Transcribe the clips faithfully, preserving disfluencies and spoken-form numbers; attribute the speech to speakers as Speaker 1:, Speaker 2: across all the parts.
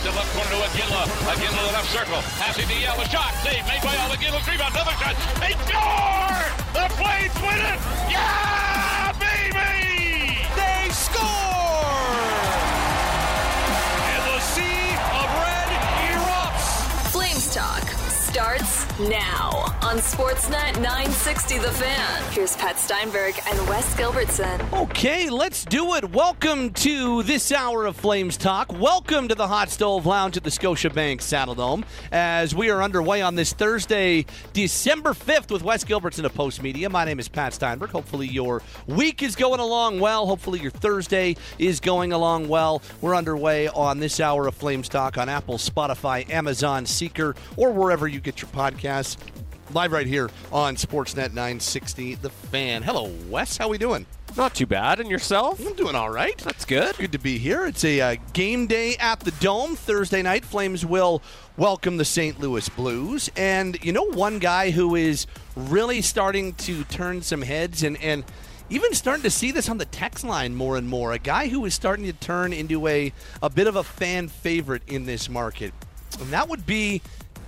Speaker 1: it left corner to Aguila. Aguila to the left circle. Passing to Yell. A shot. Save made by Al Aguila. Rebound. Another shot. They score! The Flames win it! Yeah, baby!
Speaker 2: They score! And the sea of red erupts.
Speaker 3: Flames Talk starts now on Sportsnet nine sixty The Fan. Here's Pat Steinberg and Wes Gilbertson.
Speaker 4: Okay, let's do it. Welcome to this hour of Flames Talk. Welcome to the Hot Stove Lounge at the Scotiabank Saddledome as we are underway on this Thursday, December fifth with Wes Gilbertson of Post Media. My name is Pat Steinberg. Hopefully your week is going along well. Hopefully your Thursday is going along well. We're underway on this hour of Flames Talk on Apple, Spotify, Amazon, Seeker, or wherever you get your podcasts. Live right here on Sportsnet nine sixty The Fan. Hello, Wes. How we doing?
Speaker 5: Not too bad. And yourself?
Speaker 4: I'm doing all right.
Speaker 5: That's good.
Speaker 4: Good to be here. It's a uh, game day at the Dome. Thursday night, Flames will welcome the Saint Louis Blues. And you know one guy who is really starting to turn some heads and, and even starting to see this on the text line more and more, a guy who is starting to turn into a, a bit of a fan favorite in this market. And that would be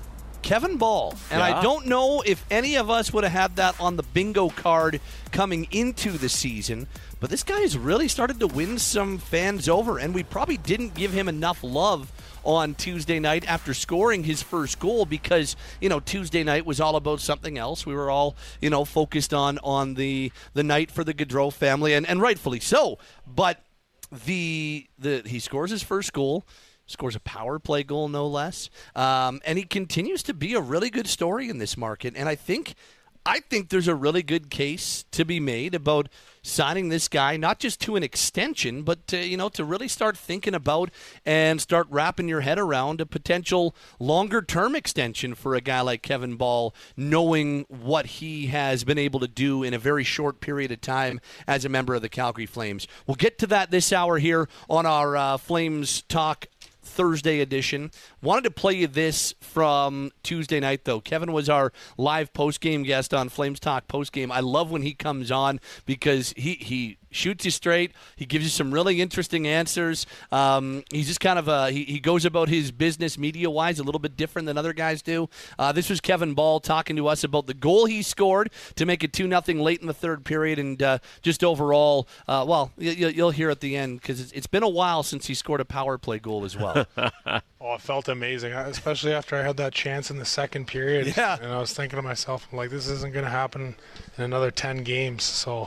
Speaker 4: Kevin Ball. And
Speaker 5: yeah.
Speaker 4: I don't know if any of us would have had that on the bingo card coming into the season, but this guy has really started to win some fans over, and we probably didn't give him enough love on Tuesday night after scoring his first goal because, you know, Tuesday night was all about something else. We were all, you know, focused on on the the night for the Gaudreau family, and, and rightfully so. But the the he scores his first goal, scores a power play goal, no less. Um, and he continues to be a really good story in this market. And I think I think there's a really good case to be made about signing this guy, not just to an extension, but to, you know, to really start thinking about and start wrapping your head around a potential longer-term extension for a guy like Kevin Ball, knowing what he has been able to do in a very short period of time as a member of the Calgary Flames. We'll get to that this hour here on our uh, Flames Talk Thursday edition. Wanted to play you this from Tuesday night, though. Kevin was our live post-game guest on Flames Talk post-game. I love when he comes on because he, he shoots you straight. He gives you some really interesting answers. Um, he's just kind of a, he, he goes about his business media-wise a little bit different than other guys do. Uh, this was Kevin Ball talking to us about the goal he scored to make it two nothing late in the third period, and uh, just overall, uh, well, you, you'll hear at the end because it's, it's been a while since he scored a power play goal as well.
Speaker 6: Oh, it felt amazing, especially after I had that chance in the second period.
Speaker 4: Yeah.
Speaker 6: And I was thinking to myself, I'm like, this isn't going to happen in another ten games. So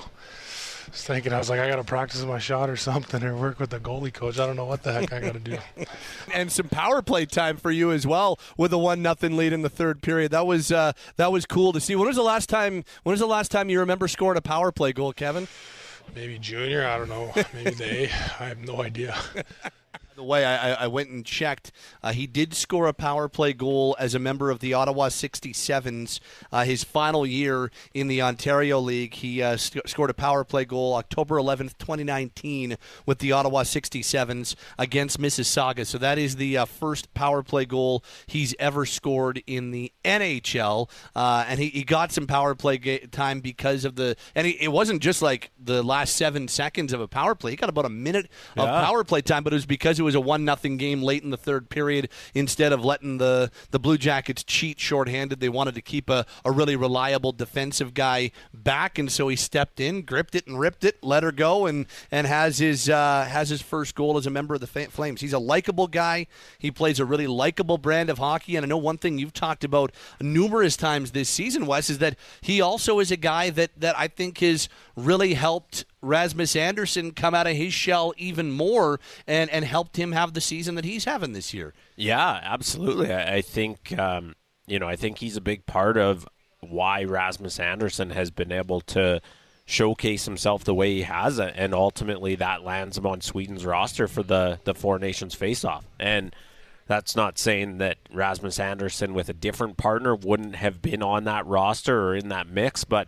Speaker 6: I was thinking, I was like, I got to practice my shot or something or work with the goalie coach. I don't know what the heck I got to do.
Speaker 4: And some power play time for you as well with a one nothing lead in the third period. That was uh, that was cool to see. When was the last time when was the last time you remember scoring a power play goal, Kevin?
Speaker 6: Maybe junior, I don't know. Maybe the A. I have no idea.
Speaker 4: By the way, I, I went and checked. Uh, he did score a power play goal as a member of the Ottawa sixty-sevens. Uh, his final year in the Ontario League, he uh, sc- scored a power play goal October eleventh, twenty nineteen with the Ottawa sixty-sevens against Mississauga. So that is the uh, first power play goal he's ever scored in the N H L. Uh, and he, he got some power play ga- time because of the – and he, it wasn't just like the last seven seconds of a power play. He got about a minute of
Speaker 5: Yeah.
Speaker 4: power play time, but it was because it was a one nothing game late in the third period. Instead of letting the, the Blue Jackets cheat shorthanded, they wanted to keep a, a really reliable defensive guy back, and so he stepped in, gripped it and ripped it, let her go, and and has his uh, has his first goal as a member of the Flames. He's a likable guy. He plays a really likable brand of hockey, and I know one thing you've talked about numerous times this season, Wes, is that he also is a guy that, that I think has really helped Rasmus Andersson come out of his shell even more and, and helped him have the season that he's having this year.
Speaker 5: Yeah, absolutely. I, I think um, you know, I think he's a big part of why Rasmus Andersson has been able to showcase himself the way he has, and ultimately that lands him on Sweden's roster for the, the Four Nations face-off. And that's not saying that Rasmus Andersson with a different partner wouldn't have been on that roster or in that mix, but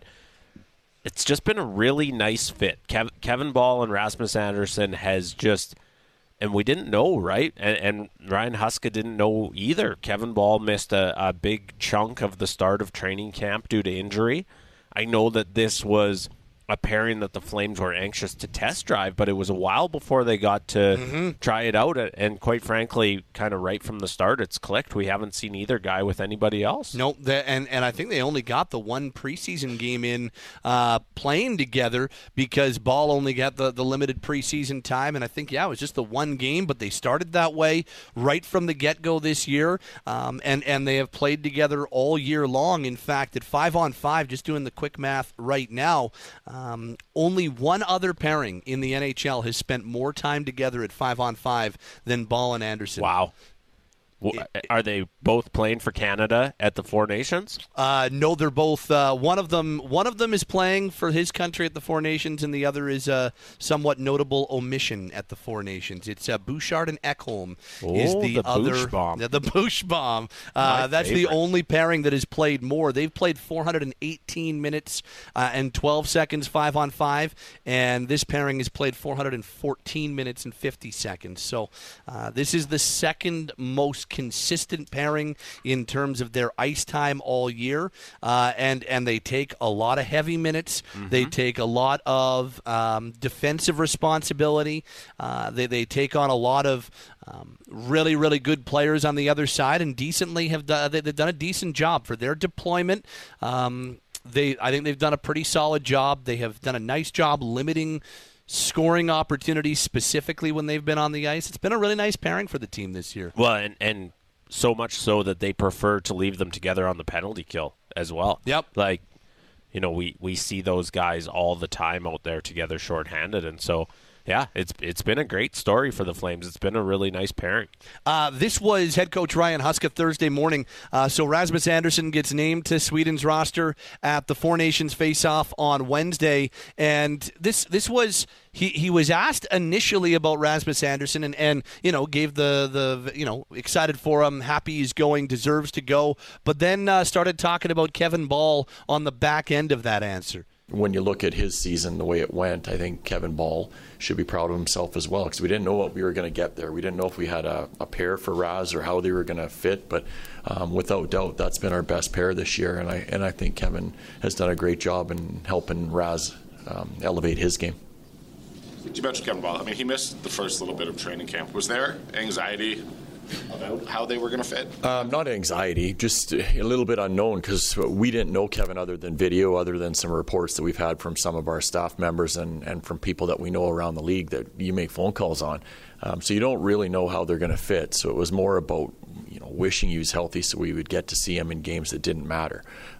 Speaker 5: it's just been a really nice fit. Kev- Kevin Ball and Rasmus Andersson has just, and we didn't know, right? And, and Ryan Huska didn't know either. Kevin Ball missed a, a big chunk of the start of training camp due to injury. I know that this was a pairing that the Flames were anxious to test drive, but it was a while before they got to mm-hmm. try it out. And quite frankly, kind of right from the start, it's clicked. We haven't seen either guy with anybody else.
Speaker 4: Nope. And, and I think they only got the one preseason game in uh, playing together because Ball only got the, the limited preseason time. And I think, yeah, it was just the one game, but they started that way right from the get-go this year. Um, and, and they have played together all year long. In fact, at five on five, just doing the quick math right now, Um, only one other pairing in the N H L has spent more time together at five on five than Ball and Anderson.
Speaker 5: Wow. Are they both playing for Canada at the Four Nations?
Speaker 4: Uh, no, they're both. Uh, one of them, one of them is playing for his country at the Four Nations, and the other is a somewhat notable omission at the Four Nations. It's uh, Bouchard and Ekholm
Speaker 5: oh,
Speaker 4: is the,
Speaker 5: the
Speaker 4: other.
Speaker 5: Bushbomb.
Speaker 4: Yeah, the Bushbomb. Uh, that's
Speaker 5: favorite.
Speaker 4: the only pairing that has played more. They've played four hundred eighteen minutes uh, and twelve seconds, five on five, and this pairing has played four hundred fourteen minutes and fifty seconds. So uh, this is the second most consistent pairing in terms of their ice time all year, uh, and and they take a lot of heavy minutes. Mm-hmm. They take a lot of um, defensive responsibility. Uh, they they take on a lot of um, really really good players on the other side, and decently have done, they've done a decent job for their deployment. Um, they I think they've done a pretty solid job. They have done a nice job limiting scoring opportunities specifically when they've been on the ice. It's been a really nice pairing for the team this year.
Speaker 5: Well, and, and so much so that they prefer to leave them together on the penalty kill as well.
Speaker 4: Yep.
Speaker 5: Like, you know, we, we see those guys all the time out there together shorthanded, and so yeah, it's it's been a great story for the Flames. It's been a really nice pairing.
Speaker 4: Uh, this was head coach Ryan Huska Thursday morning. Uh, so Rasmus Andersson gets named to Sweden's roster at the Four Nations face-off on Wednesday. And this this was he, he was asked initially about Rasmus Andersson and, and you know gave the the you know excited for him, happy he's going, deserves to go. But then uh, started talking about Kevin Ball on the back end of that answer.
Speaker 7: When you look at his season, the way it went, I think Kevin Ball should be proud of himself as well, because we didn't know what we were going to get there. We didn't know if we had a, a pair for Raz or how they were going to fit, but um, without doubt, that's been our best pair this year, and I and I think Kevin has done a great job in helping Raz um, elevate his game.
Speaker 8: You mentioned Kevin Ball. I mean, he missed the first little bit of training camp. Was there anxiety about how they were going to fit?
Speaker 7: Um, not anxiety, just a little bit unknown, because we didn't know Kevin other than video, other than some reports that we've had from some of our staff members and, and from people that we know around the league that you make phone calls on. Um, so you don't really know how they're going to fit. So it was more about, you know, wishing he was healthy so we would get to see him in games that didn't matter.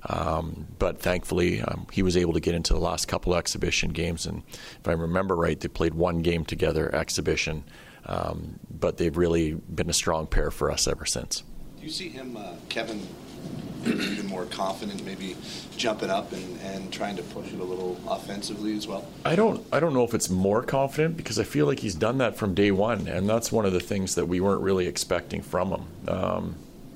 Speaker 7: Um, but thankfully, um, he was able to get into the last couple of exhibition games. And if I remember right, they played one game together, exhibition. Um, but they've really been a strong pair for us ever since.
Speaker 9: Do you see him, uh, Kevin, even more confident, maybe jumping up and, and trying to push it a little offensively as well?
Speaker 7: I don't I don't know if it's more confident, because I feel like he's done that from day one, and that's one of the things that we weren't really expecting from him. Um,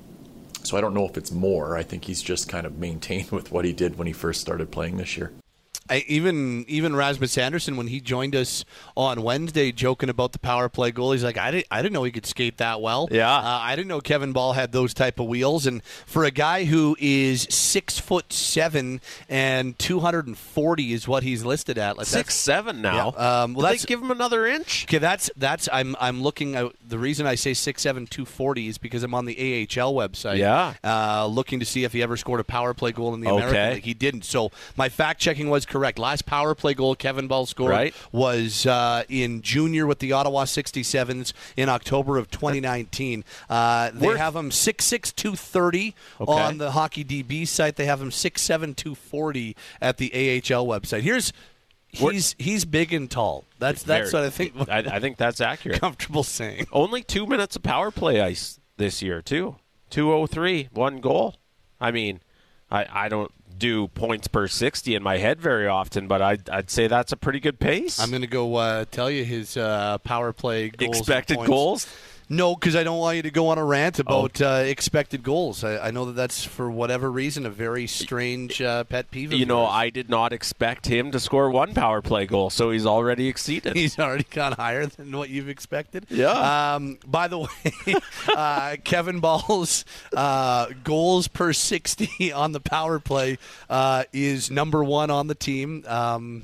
Speaker 7: so I don't know if it's more. I think he's just kind of maintained with what he did when he first started playing this year.
Speaker 4: I, even even Rasmus Andersson, when he joined us on Wednesday, joking about the power play goal, he's like, I didn't, I didn't know he could skate that well.
Speaker 5: Yeah,
Speaker 4: uh, I didn't know Kevin Ball had those type of wheels. And for a guy who is six foot seven and two hundred forty is what he's listed at. Like
Speaker 5: six seven now.
Speaker 4: Yeah. Um, well,
Speaker 5: Did
Speaker 4: that's,
Speaker 5: they give him another inch?
Speaker 4: Okay, that's that's I'm I'm looking. Uh, the reason I say six seven two forty is because I'm on the A H L website.
Speaker 5: Yeah,
Speaker 4: uh, looking to see if he ever scored a power play goal in the American
Speaker 5: okay.
Speaker 4: League. He didn't. So my fact checking was correct. Last power play goal Kevin Ball scored
Speaker 5: right.
Speaker 4: was uh, in junior with the Ottawa sixty-sevens in October of twenty nineteen. Uh, they
Speaker 5: Worth.
Speaker 4: have him six six two thirty
Speaker 5: okay.
Speaker 4: on the Hockey D B site. They have him six seven two forty at the A H L website. Here's he's he's big and tall. That's that's
Speaker 5: Very,
Speaker 4: what I think.
Speaker 5: I, I think that's accurate.
Speaker 4: Comfortable saying.
Speaker 5: Only two minutes of power play ice this year too. two oh three, one goal. I mean, I I don't do points per sixty in my head very often, but I'd, I'd say that's a pretty good pace.
Speaker 4: I'm going to go uh, tell you his uh, power play goals.
Speaker 5: Expected
Speaker 4: points.
Speaker 5: goals?
Speaker 4: No, because I don't want you to go on a rant about oh. uh, expected goals. I, I know that that's, for whatever reason, a very strange uh, pet peeve.
Speaker 5: You know, I did not expect him to score one power play goal, so he's already exceeded.
Speaker 4: He's already gone higher than what you've expected.
Speaker 5: Yeah.
Speaker 4: Um, by the way, uh, Kevin Ball's uh, goals per sixty on the power play uh, is number one on the team um,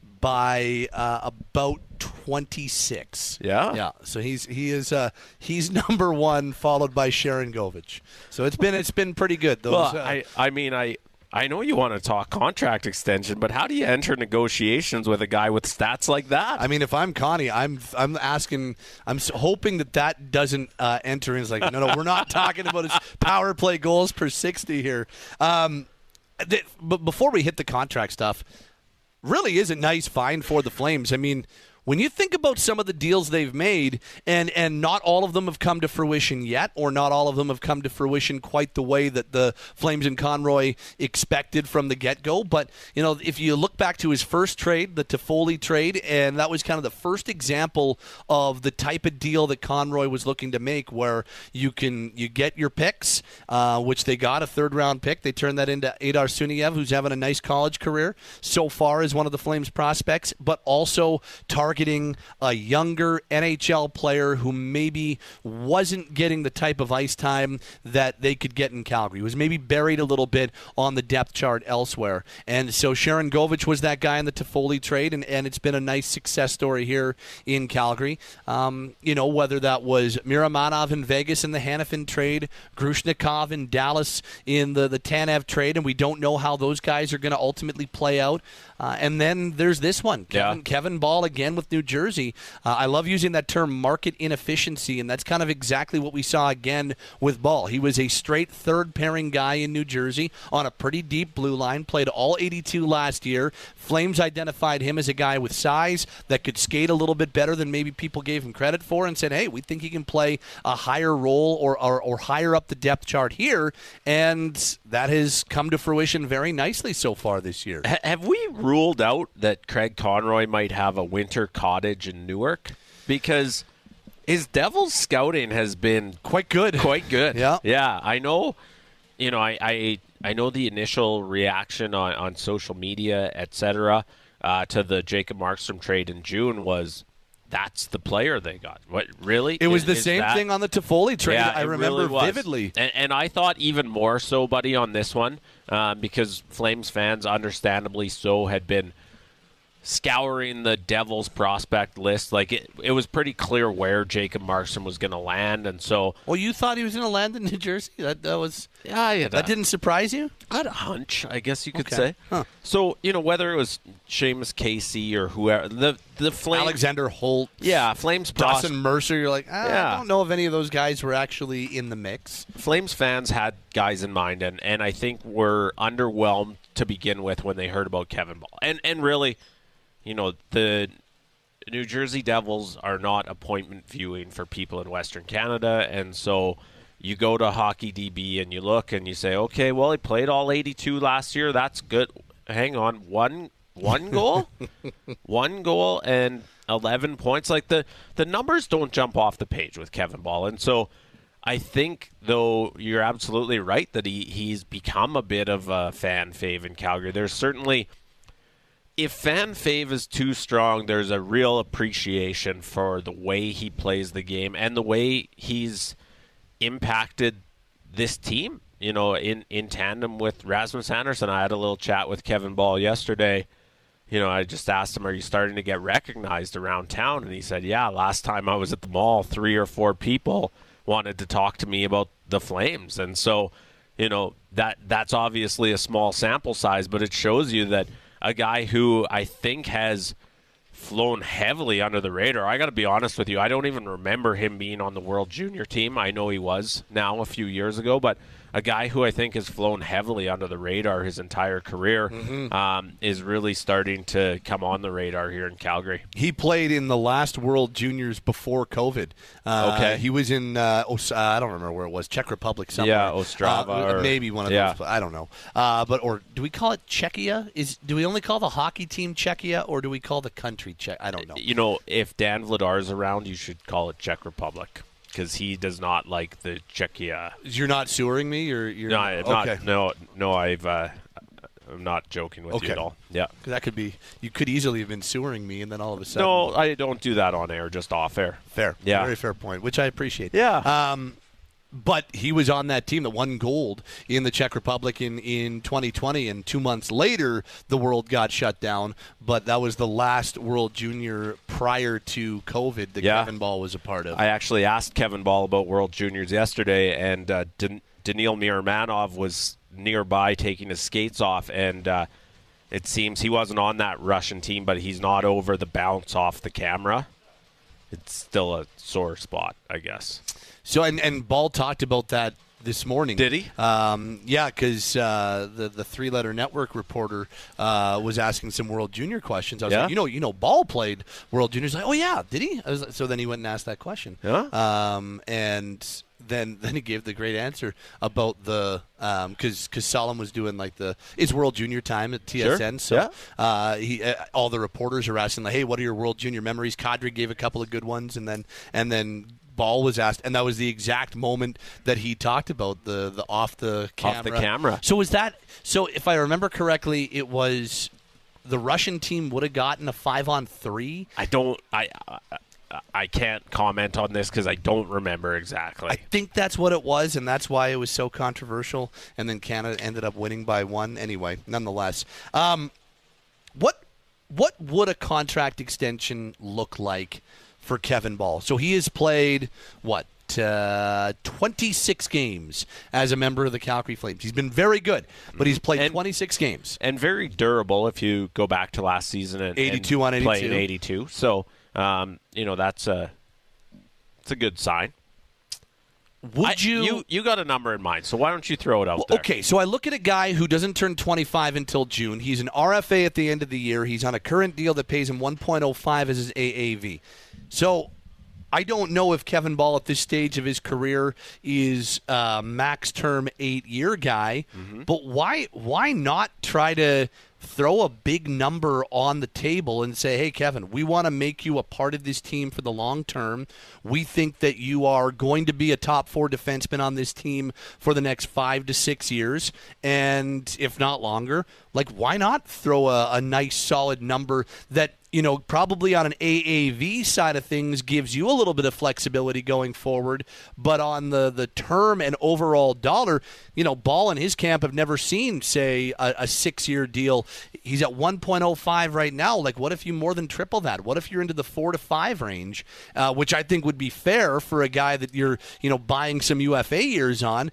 Speaker 4: by uh, about twenty-six.
Speaker 5: Yeah,
Speaker 4: yeah. So he's he is uh, he's number one, followed by Sharon Govich. So it's been it's been pretty good. Those,
Speaker 5: well,
Speaker 4: uh,
Speaker 5: I I mean I I know you want to talk contract extension, but how do you enter negotiations with a guy with stats like that?
Speaker 4: I mean, if I'm Connie, I'm I'm asking, I'm hoping that that doesn't uh, enter in. It's like, no, no, we're not talking about his power play goals per sixty here. Um, th- but before we hit the contract stuff, really is a nice find for the Flames. I mean, when you think about some of the deals they've made, and, and not all of them have come to fruition yet, or not all of them have come to fruition quite the way that the Flames and Conroy expected from the get-go, but you know, if you look back to his first trade, the Toffoli trade, and that was kind of the first example of the type of deal that Conroy was looking to make, where you can you get your picks, uh, which they got, a third-round pick. They turned that into Adar Suniev, who's having a nice college career so far as one of the Flames prospects, but also target Targeting a younger N H L player who maybe wasn't getting the type of ice time that they could get in Calgary. He was maybe buried a little bit on the depth chart elsewhere. And so Sharon Govich was that guy in the Toffoli trade, and, and it's been a nice success story here in Calgary. Um, you know, whether that was Miramanov in Vegas in the Hanifin trade, Grushnikov in Dallas in the, the Tanev trade, and we don't know how those guys are going to ultimately play out. Uh, and then there's this one, Kevin,
Speaker 5: yeah.
Speaker 4: Kevin Ball again with New Jersey. Uh, I love using that term market inefficiency, and that's kind of exactly what we saw again with Ball. He was a straight third-pairing guy in New Jersey on a pretty deep blue line, played all eighty-two last year. Flames identified him as a guy with size that could skate a little bit better than maybe people gave him credit for, and said, hey, we think he can play a higher role or, or, or higher up the depth chart here, and that has come to fruition very nicely so far this year.
Speaker 5: H- have we ruled out that Craig Conroy might have a winter cottage in Newark? Because his Devils scouting has been
Speaker 4: quite good.
Speaker 5: Quite good.
Speaker 4: yeah.
Speaker 5: Yeah. I know, you know, I, I, I know the initial reaction on, on social media, et cetera, uh, to the Jacob Markstrom trade in June was, that's the player they got. What, really?
Speaker 4: It was
Speaker 5: is,
Speaker 4: the
Speaker 5: is
Speaker 4: same
Speaker 5: that?
Speaker 4: thing on the Toffoli trade.
Speaker 5: Yeah,
Speaker 4: I remember
Speaker 5: really
Speaker 4: vividly.
Speaker 5: And, and I thought even more so, buddy, on this one, uh, because Flames fans, understandably so, had been scouring the Devils prospect list. Like, it, it was pretty clear where Jacob Markstrom was going to land, and so...
Speaker 4: Well, you thought he was going to land in New Jersey? That that was...
Speaker 5: Yeah, yeah.
Speaker 4: That didn't surprise you?
Speaker 5: I had a hunch, I guess you could
Speaker 4: okay.
Speaker 5: say.
Speaker 4: Huh.
Speaker 5: So, you know, whether it was Seamus Casey or whoever, the the Flames...
Speaker 4: Alexander Holt.
Speaker 5: Yeah, Flames... Pros-
Speaker 4: Dawson Mercer, you're like, ah,
Speaker 5: yeah.
Speaker 4: I don't know if any of those guys were actually in the mix.
Speaker 5: Flames fans had guys in mind, and, and I think were underwhelmed to begin with when they heard about Kevin Ball. And And really... You know, the New Jersey Devils are not appointment viewing for people in Western Canada, and so you go to Hockey D B and you look and you say, okay, well, he played all eighty-two last year. That's good. Hang on, one one goal? one goal and eleven points. Like, the, the numbers don't jump off the page with Kevin Ball, and so I think, though, you're absolutely right that he, he's become a bit of a fan fave in Calgary. There's certainly... If fan fave is too strong, there's a real appreciation for the way he plays the game and the way he's impacted this team, you know, in, in tandem with Rasmus Andersson. I had a little chat with Kevin Ball yesterday. You know, I just asked him, are you starting to get recognized around town? And he said, yeah, last time I was at the mall, three or four people wanted to talk to me about the Flames. And so, you know, that that's obviously a small sample size, but it shows you that a guy who I think has flown heavily under the radar. I got to be honest with you. I don't even remember him being on the World Junior team. I know he was now a few years ago, but a guy who I think has flown heavily under the radar his entire career mm-hmm. um, is really starting to come on the radar here in Calgary.
Speaker 4: He played in the last World Juniors before COVID. Uh,
Speaker 5: okay.
Speaker 4: He was in, uh, Os- uh, I don't remember where it was, Czech Republic somewhere.
Speaker 5: Yeah, Ostrava.
Speaker 4: Uh,
Speaker 5: or,
Speaker 4: maybe one of
Speaker 5: yeah.
Speaker 4: those. I don't know. Uh, but or do we call it Czechia? Is Do we only call the hockey team Czechia, or do we call the country Czech? I don't know.
Speaker 5: You know, if Dan Vladar's around, you should call it Czech Republic. because he does not like the Czechia.
Speaker 4: You're not sewering me, or you're
Speaker 5: no, I'm
Speaker 4: okay.
Speaker 5: not. No, no, I've. Uh, I'm not joking with
Speaker 4: okay.
Speaker 5: you at all. Yeah,
Speaker 4: that could be. You could easily have been sewering me, and then all of a sudden.
Speaker 5: No, I don't do that on air. Just off air.
Speaker 4: Fair.
Speaker 5: Yeah,
Speaker 4: very fair point, which I appreciate.
Speaker 5: Yeah.
Speaker 4: Um, But he was on that team that won gold in the Czech Republic in, in twenty twenty, and two months later, the world got shut down. But that was the last World Junior prior to COVID that
Speaker 5: yeah.
Speaker 4: Kevin Ball was a part of.
Speaker 5: I actually asked Kevin Ball about World Juniors yesterday, and uh, Dan- Daniil Miramanov was nearby taking his skates off, and uh, it seems he wasn't on that Russian team, but he's not over the bounce off the camera. It's still a sore spot, I guess.
Speaker 4: So, and, and Ball talked about that this morning.
Speaker 5: Did he?
Speaker 4: Um, yeah, because uh, the the Three Letter Network reporter uh, was asking some World Junior questions. I was
Speaker 5: yeah?
Speaker 4: like, you know, you know, Ball played World Juniors. Like, oh yeah, did he? I was like, so then he went and asked that question.
Speaker 5: Yeah.
Speaker 4: Um, and then then he gave the great answer about the because um, because Solomon was doing like the it's World Junior time at T S N.
Speaker 5: Sure.
Speaker 4: So
Speaker 5: yeah.
Speaker 4: uh, he uh, all the reporters are asking like, hey, what are your World Junior memories? Kadri gave a couple of good ones, and then and then. Ball was asked, and that was the exact moment that he talked about the the off the camera.
Speaker 5: Off the camera.
Speaker 4: So was that? So if I remember correctly, it was the Russian team would have gotten a five on three.
Speaker 5: I don't. I. I I can't comment on this because I don't remember exactly.
Speaker 4: I think that's what it was, and that's why it was so controversial. And then Canada ended up winning by one. Anyway, nonetheless, um, what what would a contract extension look like for Kevin Ball? So he has played, what, uh, twenty-six games as a member of the Calgary Flames. He's been very good, but he's played and, twenty-six games.
Speaker 5: And very durable if you go back to last season and,
Speaker 4: eighty-two
Speaker 5: and
Speaker 4: on eighty-two.
Speaker 5: Playing eighty-two. So, um, you know, that's a, it's a good sign.
Speaker 4: Would
Speaker 5: I,
Speaker 4: you,
Speaker 5: you... You got a number in mind, so why don't you throw it out
Speaker 4: well,
Speaker 5: there?
Speaker 4: Okay, so I look at a guy who doesn't turn twenty-five until June. He's an R F A at the end of the year. He's on a current deal that pays him one point oh five as his A A V. So I don't know if Kevin Ball at this stage of his career is a max-term eight-year guy, mm-hmm. but why why not try to throw a big number on the table and say, hey, Kevin, we want to make you a part of this team for the long term. We think that you are going to be a top four defenseman on this team for the next five to six years, and if not longer, like, why not throw a, a nice, solid number that, you know, probably on an A A V side of things gives you a little bit of flexibility going forward, but on the, the term and overall dollar, you know, Ball and his camp have never seen, say, a, a six-year deal. He's at one point oh five right now. Like, what if you more than triple that? What if you're into the four to five range, uh, which I think would be fair for a guy that you're, you know, buying some U F A years on.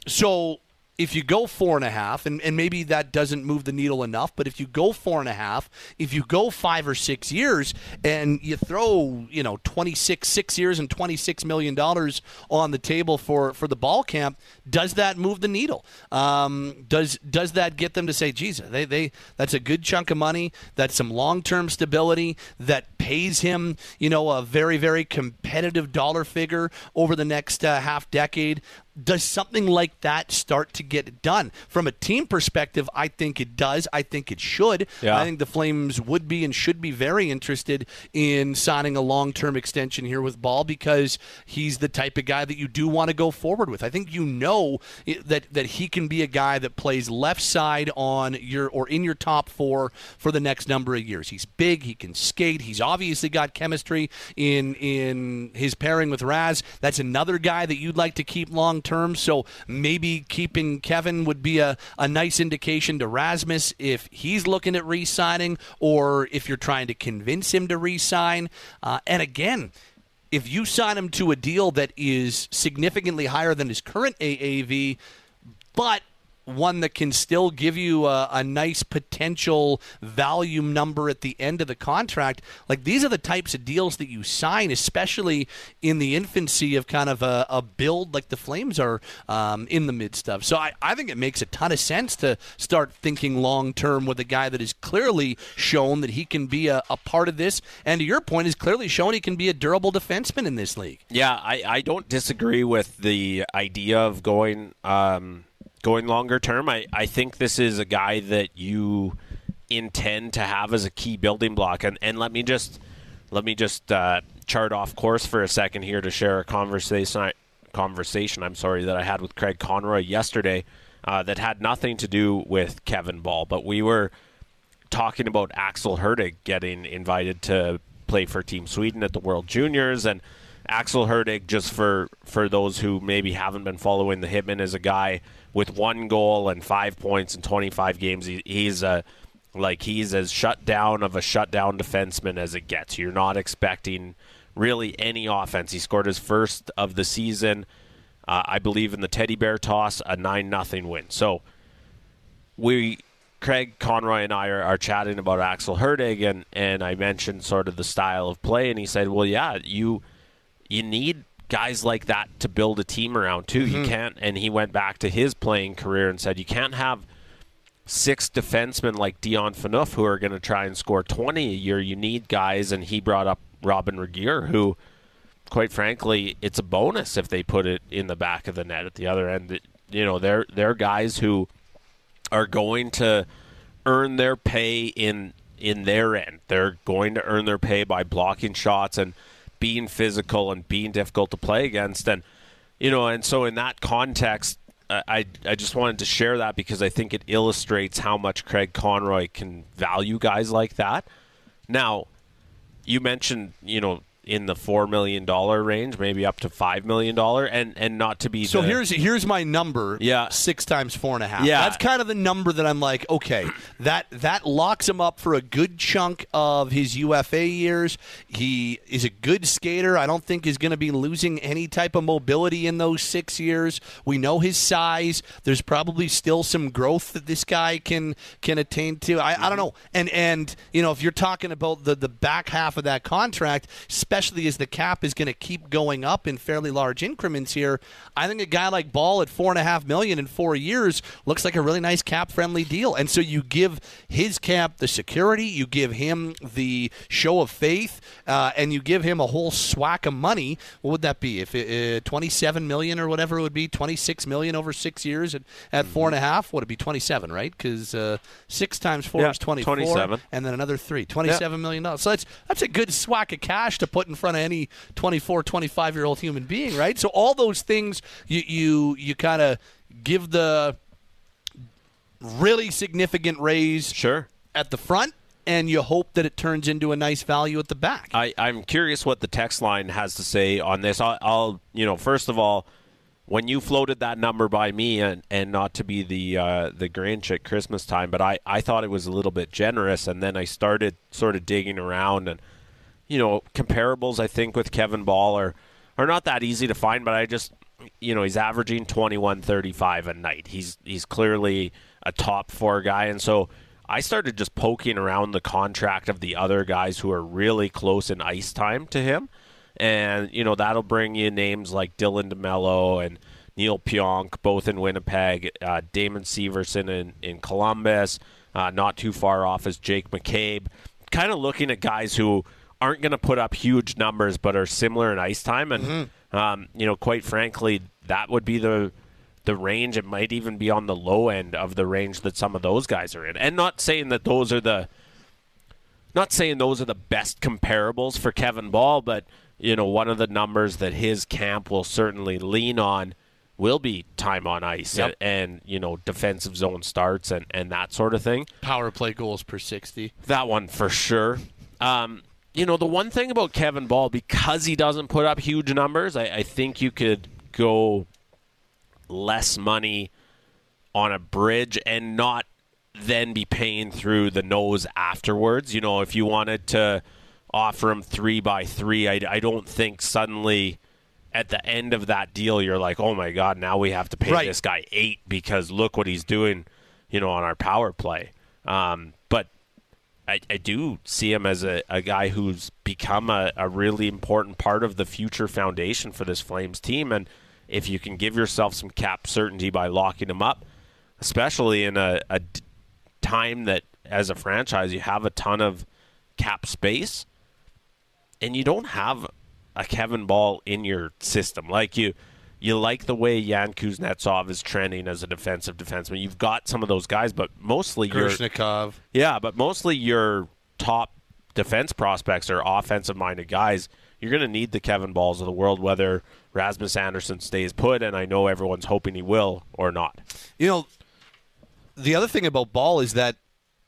Speaker 4: So if you go four and a half, and, and maybe that doesn't move the needle enough, but if you go four and a half, if you go five or six years, and you throw, you know, twenty-six, six years and twenty-six million dollars on the table for, for the Ball camp, does that move the needle? Um, does does that get them to say, geez, they, they that's a good chunk of money, that's some long-term stability, that pays him, you know, a very, very competitive dollar figure over the next uh, half decade? Does something like that start to get done? From a team perspective, I think it does. I think it should.
Speaker 5: Yeah.
Speaker 4: I think the Flames would be and should be very interested in signing a long-term extension here with Ball, because he's the type of guy that you do want to go forward with. I think you know that that he can be a guy that plays left side on your or in your top four for the next number of years. He's big. He can skate. He's obviously got chemistry in in his pairing with Raz. That's another guy that you'd like to keep long-term. Term, so maybe keeping Kevin would be a, a nice indication to Rasmus if he's looking at re-signing, or if you're trying to convince him to re-sign. Uh, and again, if you sign him to a deal that is significantly higher than his current A A V, but one that can still give you a, a nice potential value number at the end of the contract, like, these are the types of deals that you sign, especially in the infancy of kind of a, a build like the Flames are um, in the midst of. So I, I think it makes a ton of sense to start thinking long-term with a guy that has clearly shown that he can be a, a part of this, and to your point, has clearly shown he can be a durable defenseman in this league.
Speaker 5: Yeah, I, I don't disagree with the idea of going um, going longer term. I, I think this is a guy that you intend to have as a key building block. And, and let me just let me just uh, chart off course for a second here to share a conversation. Conversation, I'm sorry, that I had with Craig Conroy yesterday uh, that had nothing to do with Kevin Ball, but we were talking about Axel Hurtig getting invited to play for Team Sweden at the World Juniors. And Axel Hurtig, just for, for those who maybe haven't been following the Hitmen, is a guy with one goal and five points in twenty-five games. He, he's a like he's as shut down of a shutdown defenseman as it gets. You're not expecting really any offense. He scored his first of the season, uh, I believe, in the Teddy Bear toss, a nine nothing win. So we. Craig Conroy and I are, are chatting about Axel Hurtig, and, and I mentioned sort of the style of play, and he said, well, yeah, you you need guys like that to build a team around, too. Mm-hmm. You can't, and he went back to his playing career and said, you can't have six defensemen like Dion Phaneuf who are going to try and score twenty a year. You need guys, and he brought up Robin Regeer, who, quite frankly, it's a bonus if they put it in the back of the net at the other end. You know, they're they're guys who are going to earn their pay in in their end. They're going to earn their pay by blocking shots and being physical and being difficult to play against. And, you know, and so in that context, I I just wanted to share that because I think it illustrates how much Craig Conroy can value guys like that. Now, you mentioned, you know, in the four million dollars range, maybe up to five million dollars, and, and not to be
Speaker 4: So
Speaker 5: the,
Speaker 4: here's here's my number,
Speaker 5: yeah.
Speaker 4: six times four and a half.
Speaker 5: Yeah.
Speaker 4: That's kind of the number that I'm like, okay, that that locks him up for a good chunk of his U F A years. He is a good skater. I don't think he's going to be losing any type of mobility in those six years. We know his size. There's probably still some growth that this guy can can attain to. I, I don't know. And, and you know, if you're talking about the, the back half of that contract, especially as the cap is going to keep going up in fairly large increments here, I think a guy like Ball at four and a half million in four years looks like a really nice cap-friendly deal. And so you give his cap the security, you give him the show of faith, uh, and you give him a whole swack of money. What would that be? If it, uh, twenty-seven million or whatever it would be, twenty-six million over six years at, at mm-hmm. four and a half. Would it be twenty-seven? Right? Because uh, six times four
Speaker 5: yeah,
Speaker 4: is twenty-four,
Speaker 5: twenty-seven,
Speaker 4: and then another three, twenty-seven yeah. million dollars. So that's that's a good swack of cash to put in front of any twenty-four, twenty-five-year-old human being, right? So all those things, you you, you kind of give the really significant raise
Speaker 5: sure.
Speaker 4: at the front, and you hope that it turns into a nice value at the back.
Speaker 5: I, I'm curious what the text line has to say on this. I'll, I'll you know, first of all, when you floated that number by me, and, and not to be the uh, the Grinch at Christmas time, but I, I thought it was a little bit generous, and then I started sort of digging around, and you know, comparables, I think, with Kevin Ball are, are not that easy to find, but I just, you know, he's averaging twenty-one thirty-five a night. He's he's clearly a top four guy, and so I started just poking around the contract of the other guys who are really close in ice time to him, and, you know, that'll bring you names like Dylan DeMello and Neil Pionk, both in Winnipeg, uh, Damon Severson in, in Columbus, uh, not too far off is Jake McCabe, kind of looking at guys who aren't going to put up huge numbers but are similar in ice time. And, mm-hmm. um, you know, quite frankly, that would be the the range. It might even be on the low end of the range that some of those guys are in. And not saying that those are the not saying those are the best comparables for Kevin Ball, but, you know, one of the numbers that his camp will certainly lean on will be time on ice
Speaker 4: yep.
Speaker 5: and, and, you know, defensive zone starts and, and that sort of thing.
Speaker 4: Power play goals per sixty.
Speaker 5: That one for sure. Um You know, the one thing about Kevin Ball, because he doesn't put up huge numbers, I, I think you could go less money on a bridge and not then be paying through the nose afterwards. You know, if you wanted to offer him three by three, I, I don't think suddenly at the end of that deal you're like, oh my God, now we have to pay
Speaker 4: right.
Speaker 5: this guy eight because look what he's doing, you know, on our power play. Um, but I, I do see him as a, a guy who's become a, a really important part of the future foundation for this Flames team. And if you can give yourself some cap certainty by locking him up, especially in a, a d- time that as a franchise you have a ton of cap space and you don't have a Kevin Ball in your system. Like you, you like the way Yan Kuznetsov is trending as a defensive defenseman. You've got some of those guys, but mostly your
Speaker 4: Grishnikov.
Speaker 5: Yeah, but mostly your top defense prospects are offensive-minded guys. you're going to need the Kevin Balls of the world, whether Rasmus Andersson stays put, and I know everyone's hoping he will, or not.
Speaker 4: You know, the other thing about Ball is that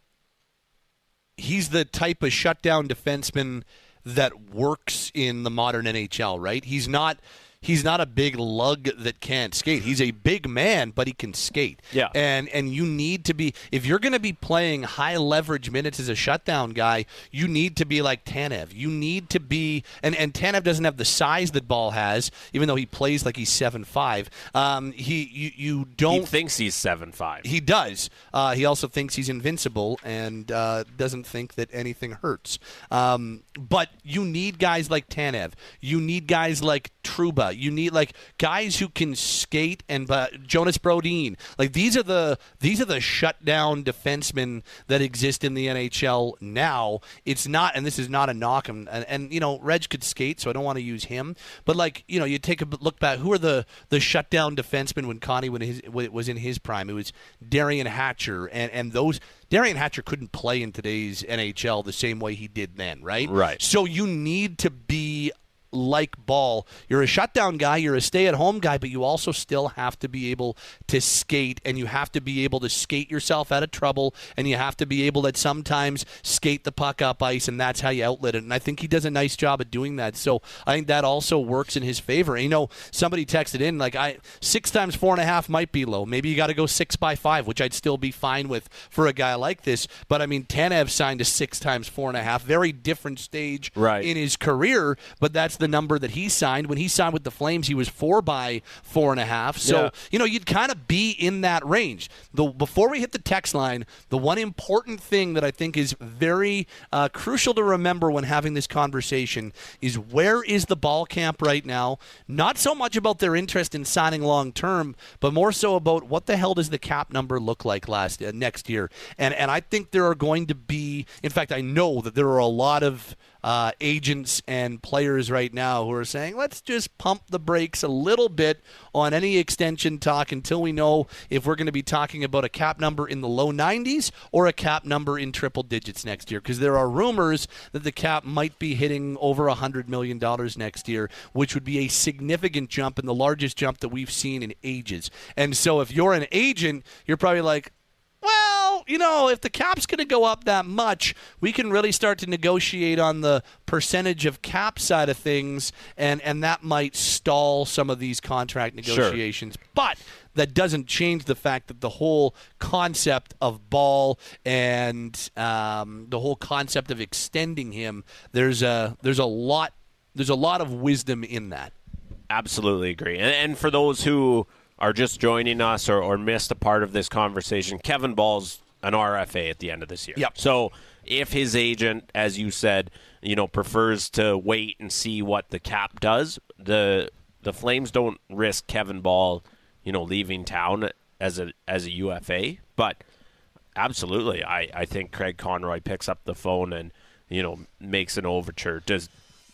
Speaker 4: he's the type of shutdown defenseman that works in the modern N H L, right? He's not he's not a big lug that can't skate. He's a big man, but he can skate.
Speaker 5: Yeah.
Speaker 4: And and you need to be, if you're going to be playing high leverage minutes as a shutdown guy, you need to be like Tanev. You need to be, and, and Tanev doesn't have the size that Ball has, even though he plays like he's seven five. Um, he you, you don't
Speaker 5: He thinks he's seven five.
Speaker 4: He does. Uh, he also thinks he's invincible and uh, doesn't think that anything hurts. Um, but you need guys like Tanev. You need guys like Trouba. You need like guys who can skate, and uh, Jonas Brodin. Like these are the these are the shutdown defensemen that exist in the N H L now. It's not, and this is not a knock. And, and, and you know, Reg could skate, so I don't want to use him. But like you know, you take a look back. Who are the the shutdown defensemen when Connie when his when it was in his prime? It was Darian Hatcher, and and those. Darian Hatcher couldn't play in today's N H L the same way he did then, right?
Speaker 5: Right.
Speaker 4: So you need to be like Ball. You're a shutdown guy, you're a stay-at-home guy, but you also still have to be able to skate, and you have to be able to skate yourself out of trouble, and you have to be able to sometimes skate the puck up ice, and that's how you outlet it. And I think he does a nice job of doing that. So I think that also works in his favor. And, you know, somebody texted in, like, I six times four and a half might be low. Maybe you got to go six by five, which I'd still be fine with for a guy like this. But, I mean, Tanev signed a six times four and a half. Very different stage
Speaker 5: right.
Speaker 4: in his career, but that's the number that he signed. When he signed with the Flames, he was four by four and a half. So,
Speaker 5: yeah.
Speaker 4: you know, you'd kind of be in that range. The, before we hit the text line, the one important thing that I think is very uh, crucial to remember when having this conversation is where is the Ball camp right now? Not so much about their interest in signing long term, but more so about what the hell does the cap number look like last uh, next year. And and I think there are going to be, in fact, I know that there are a lot of Uh, agents and players right now who are saying, let's just pump the brakes a little bit on any extension talk until we know if we're going to be talking about a cap number in the low nineties or a cap number in triple digits next year, because there are rumors that the cap might be hitting over one hundred million dollars next year, which would be a significant jump and the largest jump that we've seen in ages. And so if you're an agent, you're probably like, well, you know, if the cap's going to go up that much, we can really start to negotiate on the percentage of cap side of things, and, and that might stall some of these contract negotiations. Sure. But that doesn't change the fact that the whole concept of Ball and um, the whole concept of extending him, there's a there's a lot there's a lot of wisdom in that.
Speaker 5: Absolutely agree. And, and for those who are just joining us or, or missed a part of this conversation, Kevin Ball's an R F A at the end of this year.
Speaker 4: Yep.
Speaker 5: So if his agent, as you said, you know, prefers to wait and see what the cap does, the the Flames don't risk Kevin Ball, you know, leaving town as a as a U F A. But absolutely, I, I think Craig Conroy picks up the phone and, you know, makes an overture. Does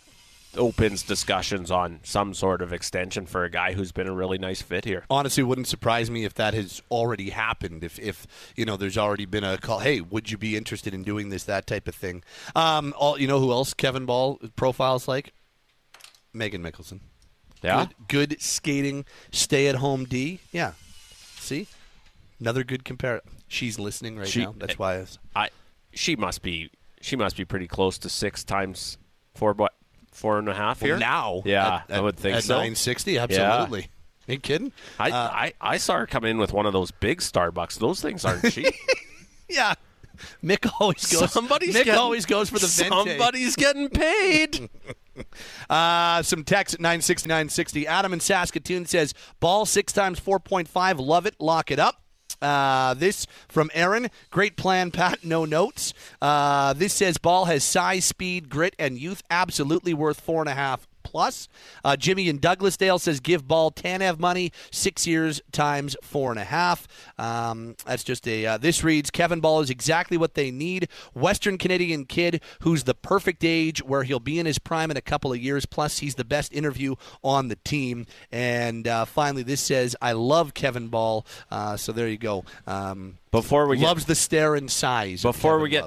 Speaker 5: opens discussions on some sort of extension for a guy who's been a really nice fit here.
Speaker 4: Honestly, it wouldn't surprise me if that has already happened. If, if you know, there's already been a call, hey, would you be interested in doing this, that type of thing. Um, all, you know who else Kevin Ball profiles like? Megan Mickelson.
Speaker 5: Yeah?
Speaker 4: Good, good skating, stay-at-home D. Yeah. See? Another good comparison. She's listening right
Speaker 5: she,
Speaker 4: now. That's why I, was...
Speaker 5: I she must be she must be pretty close to six times four what four and a half here
Speaker 4: well, now.
Speaker 5: Yeah,
Speaker 4: at,
Speaker 5: I would think
Speaker 4: at
Speaker 5: so.
Speaker 4: nine sixty, absolutely.
Speaker 5: Yeah.
Speaker 4: Are you kidding?
Speaker 5: I,
Speaker 4: uh,
Speaker 5: I I saw her come in with one of those big Starbucks. Those things aren't cheap.
Speaker 4: Yeah. Mick always goes.
Speaker 5: Somebody's
Speaker 4: Mick
Speaker 5: getting,
Speaker 4: always goes for the Vente.
Speaker 5: Somebody's getting paid.
Speaker 4: uh, some text at nine sixty, nine sixty. Adam in Saskatoon says, Ball six times four point five. Love it. Lock it up. Uh, this from Aaron. Great plan, Pat. No notes. Uh, this says Ball has size, speed, grit, and youth. Absolutely worth four and a half plus. Uh, Jimmy in Douglasdale says give Ball Tanev money, six years times four and a half. Um, that's just a. Uh, this reads Kevin Ball is exactly what they need. Western Canadian kid who's the perfect age where he'll be in his prime in a couple of years. Plus, he's the best interview on the team. And uh, finally, this says I love Kevin Ball. Uh, so there you go. Um,
Speaker 5: Before we
Speaker 4: loves
Speaker 5: get,
Speaker 4: the stare and size.
Speaker 5: Before
Speaker 4: Kevin
Speaker 5: we get
Speaker 4: Love.
Speaker 5: too
Speaker 4: Uh,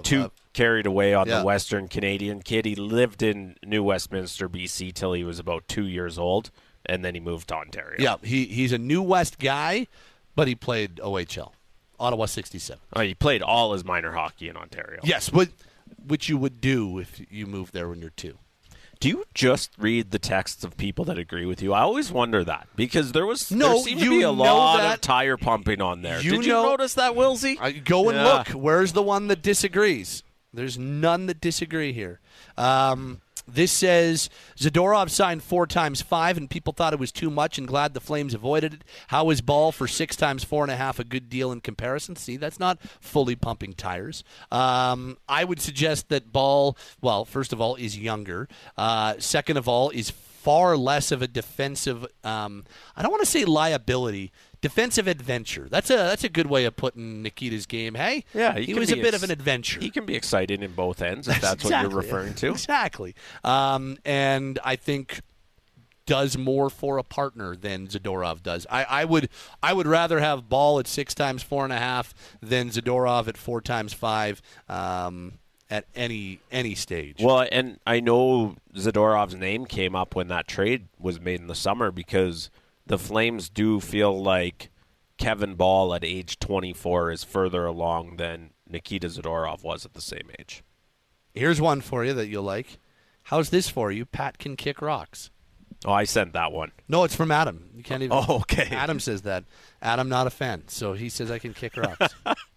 Speaker 5: carried away on
Speaker 4: Yeah.
Speaker 5: the Western Canadian kid. He lived in New Westminster, B C till he was about two years old, and then he moved to Ontario.
Speaker 4: Yeah, he he's a New West guy, but he played O H L, Ottawa sixty-seven.
Speaker 5: Oh, he played all his minor hockey in Ontario.
Speaker 4: Yes, what, which you would do if you moved there when you're two.
Speaker 5: Do you just read the texts of people that agree with you? I always wonder that because there was
Speaker 4: No,
Speaker 5: there seemed
Speaker 4: you
Speaker 5: to be a
Speaker 4: know
Speaker 5: lot
Speaker 4: that-
Speaker 5: of tire pumping on there.
Speaker 4: You
Speaker 5: Did you
Speaker 4: know-
Speaker 5: notice that, Wilsey?
Speaker 4: I, go and
Speaker 5: Yeah.
Speaker 4: look. Where's the one that disagrees? There's none that disagree here. Um, this says Zadorov signed four times five, and people thought it was too much and glad the Flames avoided it. How is Ball for six times four and a half a good deal in comparison? See, that's not fully pumping tires. Um, I would suggest that Ball, well, first of all, is younger. Uh, second of all, is far less of a defensive, um, I don't want to say liability, defensive adventure. That's a that's a good way of putting Nikita's game. Hey,
Speaker 5: Yeah,
Speaker 4: he,
Speaker 5: he
Speaker 4: was
Speaker 5: can
Speaker 4: a
Speaker 5: be
Speaker 4: bit
Speaker 5: ex-
Speaker 4: of an adventure.
Speaker 5: He can be exciting in both ends if that's what
Speaker 4: Exactly.
Speaker 5: you're referring to.
Speaker 4: Exactly. Um, and I think does more for a partner than Zadorov does. I, I would I would rather have Ball at six times four and a half than Zadorov at four times five. Um, at any any stage.
Speaker 5: Well, and I know Zadorov's name came up when that trade was made in the summer because the Flames do feel like Kevin Ball at age twenty-four is further along than Nikita Zadorov was at the same age.
Speaker 4: Here's one for you that you'll like. How's this for you? Pat can kick rocks.
Speaker 5: Oh, I sent that one.
Speaker 4: No, it's from Adam. You can't even.
Speaker 5: Oh, okay.
Speaker 4: Adam says that. Adam, not a fan, so he says I can kick rocks.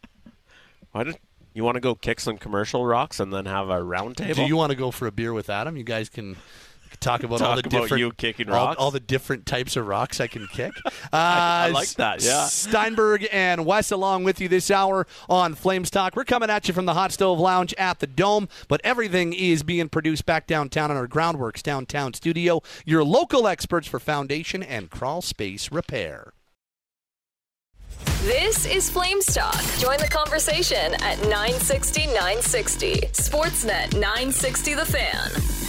Speaker 5: Why don't you want to go kick some commercial rocks and then have a round table?
Speaker 4: Do you want to go for a beer with Adam? You guys can talk about
Speaker 5: Talk
Speaker 4: all the
Speaker 5: about
Speaker 4: different
Speaker 5: you kicking
Speaker 4: all,
Speaker 5: rocks?
Speaker 4: all the different types of rocks I can kick. Uh,
Speaker 5: I like that, yeah.
Speaker 4: Steinberg and Wes along with you this hour on Flames Talk. We're coming at you from the Hot Stove Lounge at the Dome, but everything is being produced back downtown in our Groundworks downtown studio. Your local experts for foundation and crawl space repair.
Speaker 3: This is Flames Talk. Join the conversation at nine sixty, nine sixty. Sportsnet nine sixty The Fan.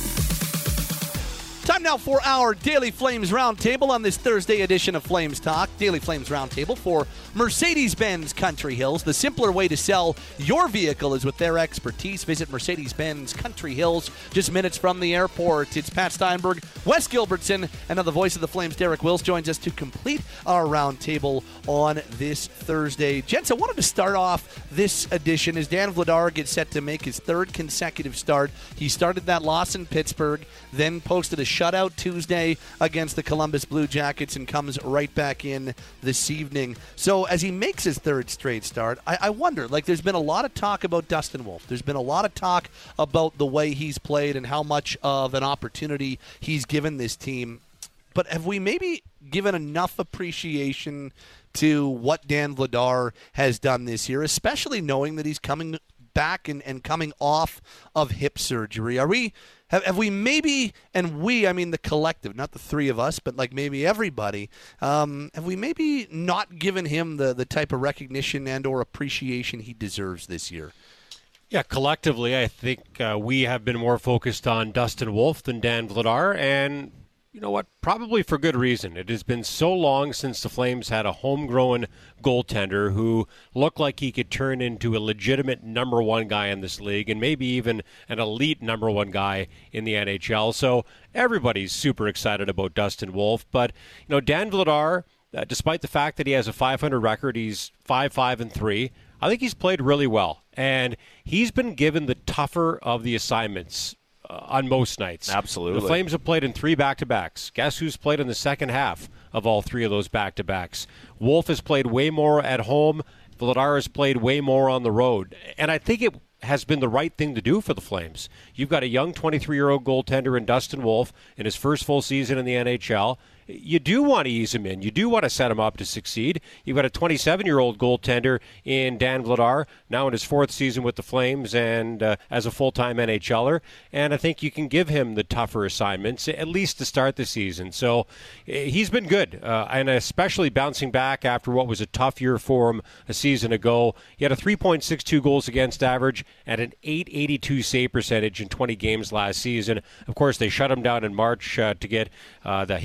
Speaker 4: Time now for our Daily Flames Roundtable on this Thursday edition of Flames Talk. Daily Flames Roundtable for Mercedes-Benz Country Hills. The simpler way to sell your vehicle is with their expertise. Visit Mercedes-Benz Country Hills, just minutes from the airport. It's Pat Steinberg, Wes Gilbertson, and now the voice of the Flames, Derek Wills, joins us to complete our roundtable on this Thursday. Gents, I wanted to start off this edition as Dan Vladar gets set to make his third consecutive start. He started that loss in Pittsburgh, then posted a shutout Tuesday against the Columbus Blue Jackets and comes right back in this evening. So as he makes his third straight start, I, I wonder, like there's been a lot of talk about Dustin Wolf. There's been a lot of talk about the way he's played and how much of an opportunity he's given this team. But have we maybe given enough appreciation to what Dan Vladar has done this year, especially knowing that he's coming back and, and coming off of hip surgery? Are we have, have we maybe, and we, I mean the collective, not the three of us, but like maybe everybody, um, have we maybe not given him the, the type of recognition and or appreciation he deserves this year?
Speaker 10: Yeah, collectively, I think uh, we have been more focused on Dustin Wolf than Dan Vladar, and you know what? Probably for good reason. It has been so long since the Flames had a homegrown goaltender who looked like he could turn into a legitimate number one guy in this league and maybe even an elite number one guy in the N H L. So everybody's super excited about Dustin Wolf. But, you know, Dan Vladar, uh, despite the fact that he has a five hundred record, he's five five and three. I think he's played really well. And he's been given the tougher of the assignments Uh, on most nights.
Speaker 5: Absolutely.
Speaker 10: The Flames have played in three back-to-backs. Guess who's played in the second half of all three of those back-to-backs? Wolf has played way more at home. Vladar has played way more on the road. And I think it has been the right thing to do for the Flames. You've got a young twenty-three-year-old goaltender in Dustin Wolf in his first full season in the N H L. You do want to ease him in. You do want to set him up to succeed. You've got a twenty-seven-year-old goaltender in Dan Vladar, now in his fourth season with the Flames and uh, as a full-time N H L er. And I think you can give him the tougher assignments, at least to start the season. So he's been good, uh, and especially bouncing back after what was a tough year for him a season ago. He had a three point six two goals against average and an eight eighty-two save percentage in twenty games last season. Of course, they shut him down in March uh, to get uh, the hip taken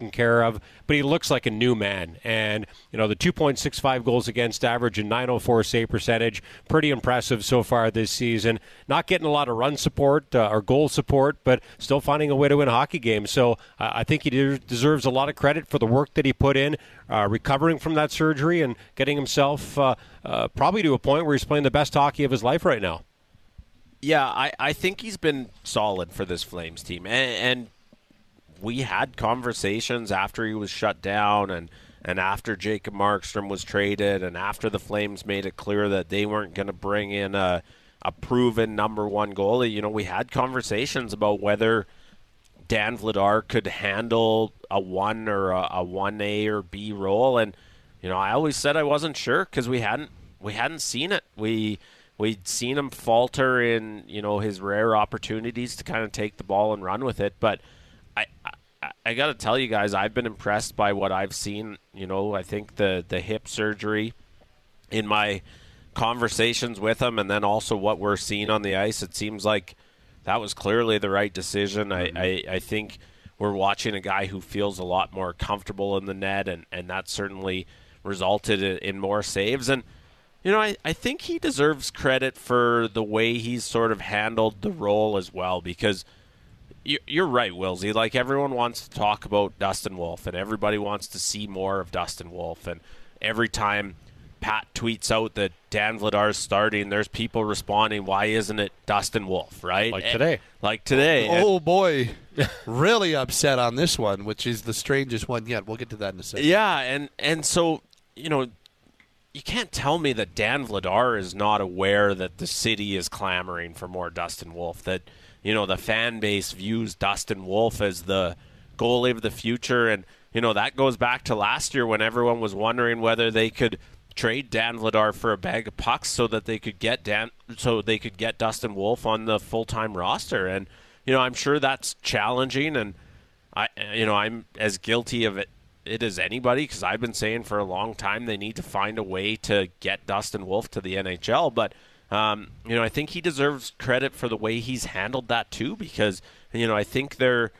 Speaker 10: taken care of, but he looks like a new man. And, you know, the two point six five goals against average and nine oh four save percentage, pretty impressive so far this season. Not getting a lot of run support uh, or goal support, but still finding a way to win hockey games. So uh, I think he de- deserves a lot of credit for the work that he put in, uh, recovering from that surgery and getting himself uh, uh, probably to a point where he's playing the best hockey of his life right now.
Speaker 5: Yeah, I, I think he's been solid for this Flames team. And, and we had conversations after he was shut down and, and after Jacob Markstrom was traded and after the Flames made it clear that they weren't going to bring in a, a proven number one goalie. You know, we had conversations about whether Dan Vladar could handle a one or a, a one A or B role. And, you know, I always said I wasn't sure because we hadn't, we hadn't seen it. We... We'd seen him falter in, you know, his rare opportunities to kind of take the ball and run with it. But I, I, I got to tell you guys, I've been impressed by what I've seen. You know, I think the, the hip surgery in my conversations with him and then also what we're seeing on the ice, it seems like that was clearly the right decision. Mm-hmm. I, I, I think we're watching a guy who feels a lot more comfortable in the net, and, and that certainly resulted in, in more saves. And you know, I, I think he deserves credit for the way he's sort of handled the role as well, because you, you're right, Wilsey. Like, everyone wants to talk about Dustin Wolf, and everybody wants to see more of Dustin Wolf. And every time Pat tweets out that Dan Vladar's starting, there's people responding, why isn't it Dustin Wolf, right?
Speaker 10: Like today.
Speaker 5: And, like today.
Speaker 4: Oh, and, boy. Really upset on this one, which is the strangest one yet. We'll get to that in a second.
Speaker 5: Yeah, and, and so, you know, you can't tell me that Dan Vladar is not aware that the city is clamoring for more Dustin Wolf, that, you know, the fan base views Dustin Wolf as the goalie of the future. And, you know, that goes back to last year when everyone was wondering whether they could trade Dan Vladar for a bag of pucks so that they could get Dan, so they could get Dustin Wolf on the full-time roster. And, you know, I'm sure that's challenging, and I, you know, I'm as guilty of it it is anybody, because I've been saying for a long time they need to find a way to get Dustin Wolf to the N H L. But, um, you know, I think he deserves credit for the way he's handled that too, because, you know, I think they're,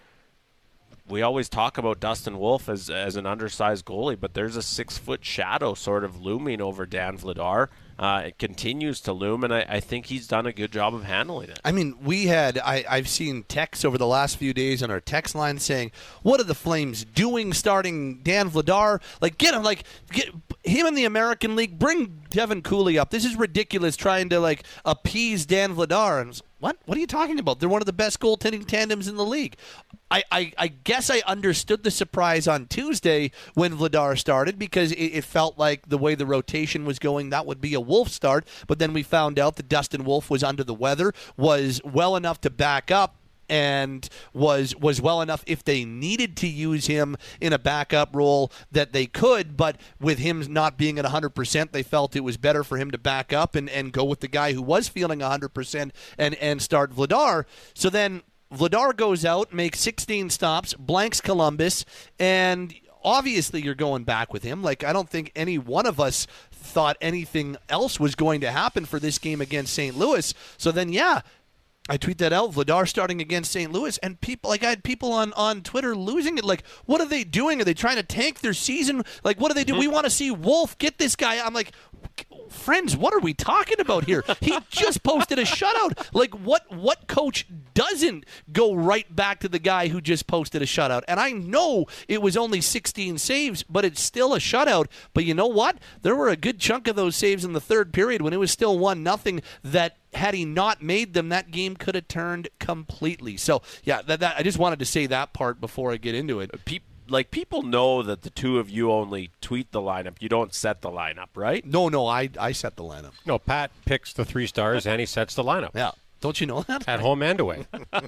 Speaker 5: we always talk about Dustin Wolf as as an undersized goalie, but there's a six-foot shadow sort of looming over Dan Vladar. Uh, it continues to loom, and I, I think he's done a good job of handling it.
Speaker 4: I mean, we had, I, I've seen texts over the last few days on our text line saying, what are the Flames doing starting Dan Vladar? Like, get him, like, get him in the American League, bring Devin Cooley up. This is ridiculous trying to, like, appease Dan Vladar. And I was, what? What are you talking about? They're one of the best goaltending tandems in the league. I, I, I guess I understood the surprise on Tuesday when Vladar started, because it, it felt like the way the rotation was going, that would be a Wolf start. But then we found out that Dustin Wolf was under the weather, was well enough to back up, and was was well enough if they needed to use him in a backup role that they could. But with him not being at one hundred percent, they felt it was better for him to back up and, and go with the guy who was feeling one hundred percent and, and start Vladar. So then Vladar goes out, makes sixteen stops, blanks Columbus, and obviously you're going back with him. Like, I don't think any one of us thought anything else was going to happen for this game against Saint Louis. So then, yeah, I tweet that out, Vladar starting against Saint Louis, and people, like, I had people on, on Twitter losing it. Like, what are they doing? Are they trying to tank their season? Like, what do they do? We want to see Wolf get this guy. I'm like, friends, what are we talking about here? He just posted a shutout. Like, what what coach doesn't go right back to the guy who just posted a shutout? And I know it was only sixteen saves, but it's still a shutout. But you know what? There were a good chunk of those saves in the third period when it was still one nothing that, had he not made them, that game could have turned completely. So, yeah, that, that I just wanted to say that part before I get into it.
Speaker 5: People, like, people know that the two of you only tweet the lineup. You don't set the lineup, right?
Speaker 4: No, no, I I set the lineup.
Speaker 10: No, Pat picks the three stars and he sets the lineup.
Speaker 4: Yeah. Don't you know that?
Speaker 10: At home and away.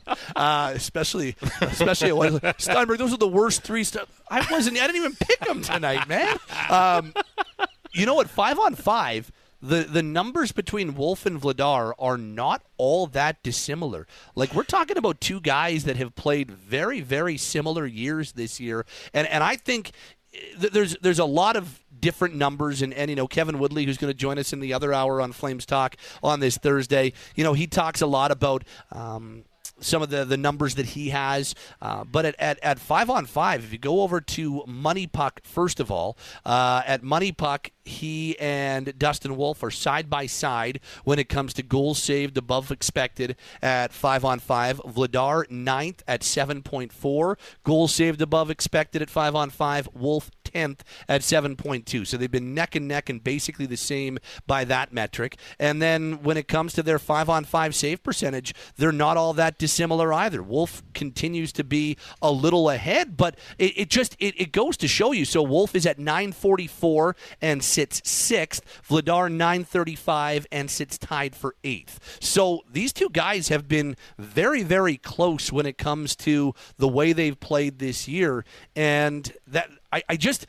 Speaker 4: uh, especially, especially at Steinberg, those are the worst three stars. I wasn't, I didn't even pick them tonight, man. Um, you know what? Five on five, The the numbers between Wolf and Vladar are not all that dissimilar. Like, we're talking about two guys that have played very, very similar years this year. And and I think th- there's there's a lot of different numbers. And, and, you know, Kevin Woodley, who's going to join us in the other hour on Flames Talk on this Thursday, you know, he talks a lot about um, some of the, the numbers that he has. Uh, but at, at, at five on five, if you go over to Money Puck, first of all, uh, at Money Puck, he and Dustin Wolf are side by side when it comes to goals saved above expected at five on five. Vladar ninth at seven point four. Goals saved above expected at five on five. Wolf tenth at seven point two. So they've been neck and neck and basically the same by that metric. And then when it comes to their five on five save percentage, they're not all that dissimilar either. Wolf continues to be a little ahead, but it, it just it, it goes to show you. So Wolf is at nine forty-four and sits sixth. Vladar nine thirty-five and sits tied for eighth. So these two guys have been very, very close when it comes to the way they've played this year. And that I, I just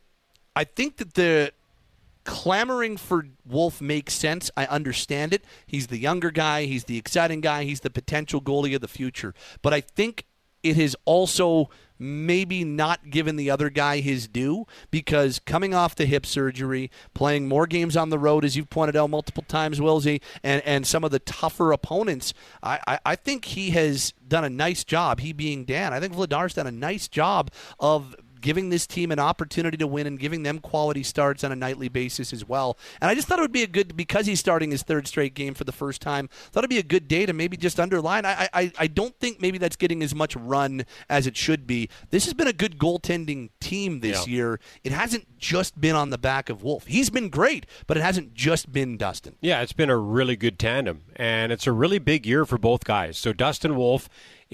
Speaker 4: I think that the clamoring for Wolf makes sense. I understand it. He's the younger guy. He's the exciting guy. He's the potential goalie of the future. But I think it has also maybe not given the other guy his due, because coming off the hip surgery, playing more games on the road, as you've pointed out multiple times, Wilsey, and, and some of the tougher opponents, I, I, I think he has done a nice job, he being Dan. I think Vladar's done a nice job of giving this team an opportunity to win and giving them quality starts on a nightly basis as well. And I just thought it would be a good, because he's starting his third straight game for the first time, thought it would be a good day to maybe just underline. I, I, I don't think maybe that's getting as much run as it should be. This has been a good goaltending team this yeah. year. It hasn't just been on the back of Wolf. He's been great, but it hasn't just been Dustin.
Speaker 10: Yeah, it's been a really good tandem, and it's a really big year for both guys. So Dustin Wolf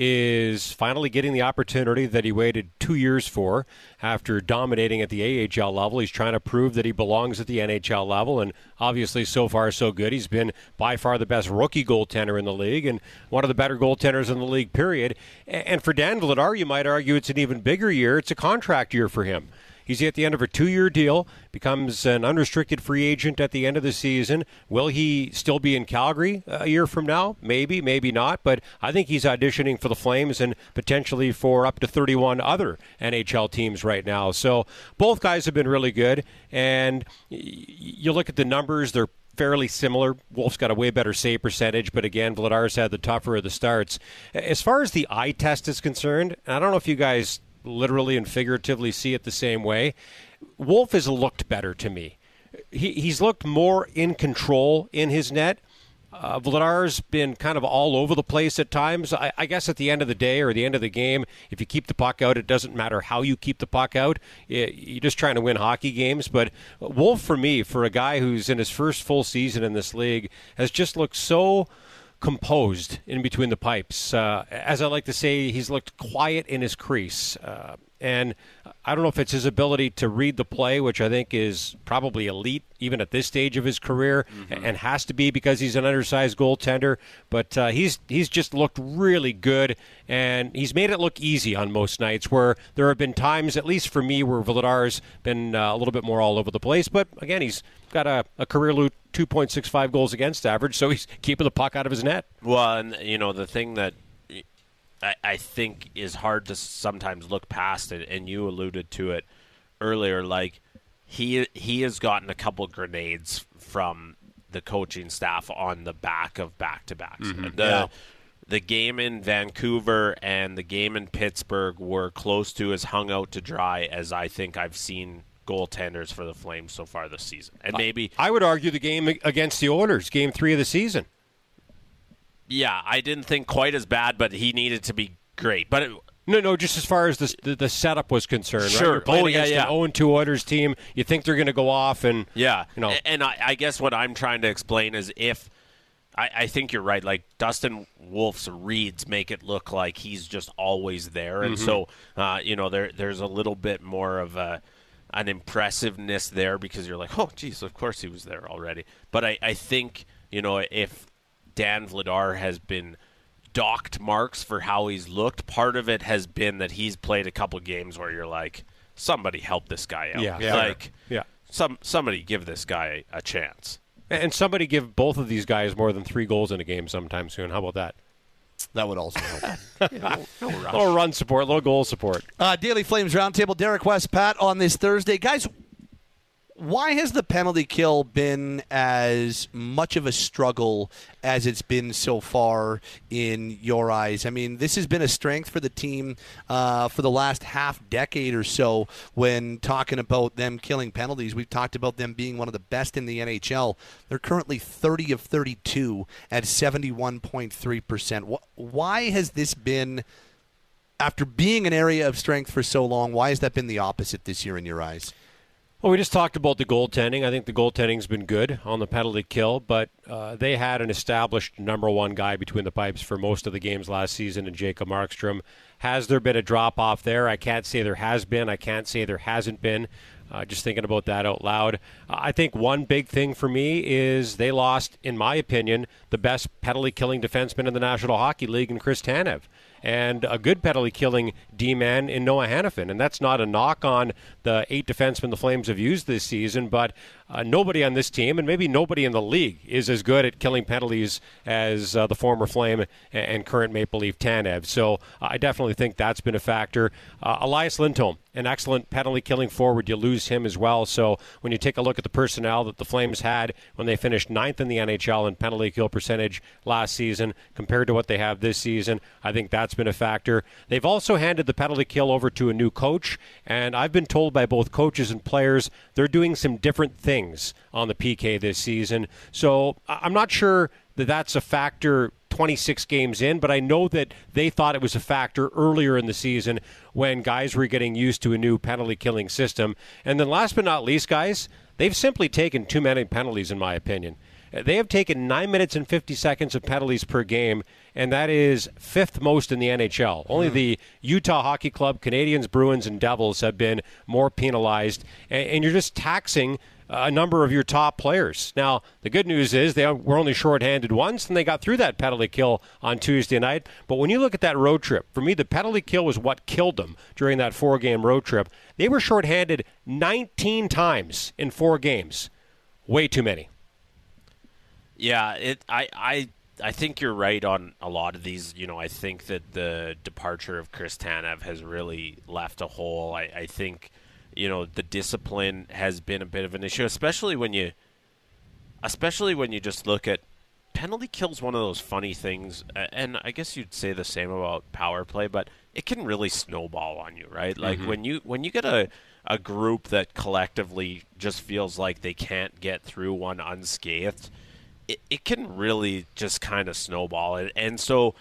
Speaker 10: is finally getting the opportunity that he waited two years for after dominating at the A H L level. He's trying to prove that he belongs at the N H L level, and obviously so far so good. He's been by far the best rookie goaltender in the league and one of the better goaltenders in the league, period. And for Dan Vladar, you might argue it's an even bigger year. It's a contract year for him. He's at the end of a two-year deal, becomes an unrestricted free agent at the end of the season. Will he still be in Calgary a year from now? Maybe, maybe not. But I think he's auditioning for the Flames and potentially for up to thirty-one other N H L teams right now. So both guys have been really good. And you look at the numbers, they're fairly similar. Wolf's got a way better save percentage, but again, Vladar's had the tougher of the starts. As far as the eye test is concerned, I don't know if you guys literally and figuratively see it the same way, Wolf has looked better to me. He, he's looked more in control in his net. Uh, Vladar's been kind of all over the place at times. I, I guess at the end of the day or the end of the game, if you keep the puck out, it doesn't matter how you keep the puck out. You're just trying to win hockey games. But Wolf, for me, for a guy who's in his first full season in this league, has just looked so composed in between the pipes. Uh, as I like to say, he's looked quiet in his crease. Uh, and I don't know if it's his ability to read the play, which I think is probably elite even at this stage of his career, mm-hmm. and has to be because he's an undersized goaltender. But uh, he's he's just looked really good, and he's made it look easy on most nights, where there have been times, at least for me, where Vladar's been uh, a little bit more all over the place. But again, he's got a, a career low two point six five goals against average, so he's keeping the puck out of his net.
Speaker 5: Well, and you know, the thing that I, I think is hard to sometimes look past it, and you alluded to it earlier, like he he has gotten a couple grenades from the coaching staff on the back of back-to-backs. Mm-hmm. The, yeah. the game in Vancouver and the game in Pittsburgh were close to as hung out to dry as I think I've seen goaltenders for the Flames so far this season. And maybe
Speaker 10: I would argue the game against the Oilers, game three of the season.
Speaker 5: Yeah, I didn't think quite as bad, but he needed to be great. But it,
Speaker 10: no, no, just as far as the the, the setup was concerned.
Speaker 5: Sure.
Speaker 10: Right? You're playing
Speaker 5: oh, yeah,
Speaker 10: against
Speaker 5: yeah.
Speaker 10: an oh and two Oilers team. You think they're going to go off, and
Speaker 5: yeah,
Speaker 10: you know.
Speaker 5: And I, I guess what I'm trying to explain is if I, I think you're right. Like Dustin Wolf's reads make it look like he's just always there, and mm-hmm. so uh, you know there there's a little bit more of a an impressiveness there because you're like, oh, geez, of course he was there already. But I, I think, you know, if Dan Vladar has been docked marks for how he's looked, part of it has been that he's played a couple games where you're like, somebody help this guy out.
Speaker 10: Yeah, yeah.
Speaker 5: Like,
Speaker 10: yeah.
Speaker 5: some somebody give this guy a chance.
Speaker 10: And somebody give both of these guys more than three goals in a game sometime soon. How about that?
Speaker 4: That would also help.
Speaker 10: yeah, no, no rush. Little run support, little goal support.
Speaker 4: Uh, Daily Flames Roundtable, Derek West, Pat on this Thursday. Guys, why has the penalty kill been as much of a struggle as it's been so far in your eyes? I mean, this has been a strength for the team uh, for the last half decade or so when talking about them killing penalties. We've talked about them being one of the best in the N H L. They're currently thirty of thirty-two at seventy-one point three percent. Why has this been, after being an area of strength for so long, why has that been the opposite this year in your eyes?
Speaker 10: Well, we just talked about the goaltending. I think the goaltending's been good on the penalty kill, but uh, they had an established number one guy between the pipes for most of the games last season in Jacob Markstrom. Has there been a drop-off there? I can't say there has been. I can't say there hasn't been. Uh, just thinking about that out loud. Uh, I think one big thing for me is they lost, in my opinion, the best penalty-killing defenseman in the National Hockey League in Chris Tanev, and a good penalty-killing D-man in Noah Hanifin. And that's not a knock on the eight defensemen the Flames have used this season, but uh, nobody on this team, and maybe nobody in the league, is as good at killing penalties as uh, the former Flame and current Maple Leaf Tanev. So uh, I definitely think that's been a factor. Uh, Elias Lindholm, an excellent penalty-killing forward. You lose him as well. So when you take a look at the personnel that the Flames had when they finished ninth in the N H L in penalty kill percentage last season compared to what they have this season, I think that's been a factor. They've also handed the penalty kill over to a new coach, and I've been told by both coaches and players they're doing some different things on the P K this season. So I'm not sure that that's a factor twenty-six games in, but I know that they thought it was a factor earlier in the season when guys were getting used to a new penalty-killing system. And then last but not least, guys, they've simply taken too many penalties, in my opinion. They have taken nine minutes and fifty seconds of penalties per game, and that is fifth most in the N H L. Only mm. the Utah Hockey Club, Canadiens, Bruins, and Devils have been more penalized, and, and you're just taxing a number of your top players. Now, the good news is they were only shorthanded once, and they got through that penalty kill on Tuesday night. But when you look at that road trip, for me, the penalty kill was what killed them during that four-game road trip. They were shorthanded nineteen times in four games. Way too many.
Speaker 5: Yeah, it. I, I, I think you're right on a lot of these. You know, I think that the departure of Chris Tanev has really left a hole. I, I think, you know, the discipline has been a bit of an issue, especially when you, especially when you just look at penalty kill's one of those funny things, and I guess you'd say the same about power play, but it can really snowball on you, right? Like mm-hmm. when you when you get a a group that collectively just feels like they can't get through one unscathed, it, it can really just kind of snowball it. And so